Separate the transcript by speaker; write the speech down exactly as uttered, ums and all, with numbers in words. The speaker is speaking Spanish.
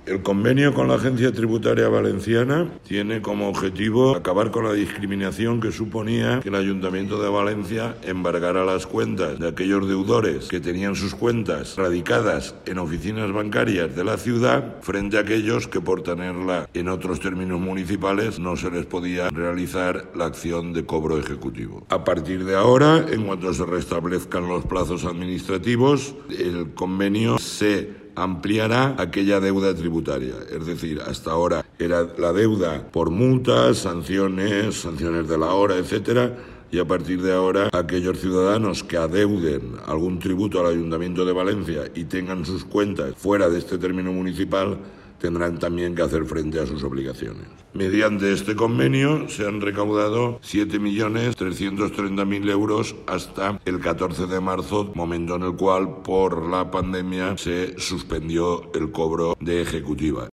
Speaker 1: El convenio con la Agencia Tributaria Valenciana tiene como objetivo acabar con la discriminación que suponía que el Ayuntamiento de Valencia embargara las cuentas de aquellos deudores que tenían sus cuentas radicadas en oficinas bancarias de la ciudad frente a aquellos que por tenerla en otros términos municipales no se les podía realizar la acción de cobro ejecutivo. A partir de ahora, en cuanto se restablezcan los plazos administrativos, el convenio se ampliará aquella deuda tributaria, es decir, hasta ahora era la deuda por multas, sanciones, sanciones de la hora, etcétera, y a partir de ahora aquellos ciudadanos que adeuden algún tributo al Ayuntamiento de Valencia y tengan sus cuentas fuera de este término municipal tendrán también que hacer frente a sus obligaciones. Mediante este convenio se han recaudado siete millones trescientos treinta mil euros hasta el catorce de marzo, momento en el cual por la pandemia se suspendió el cobro de ejecutiva.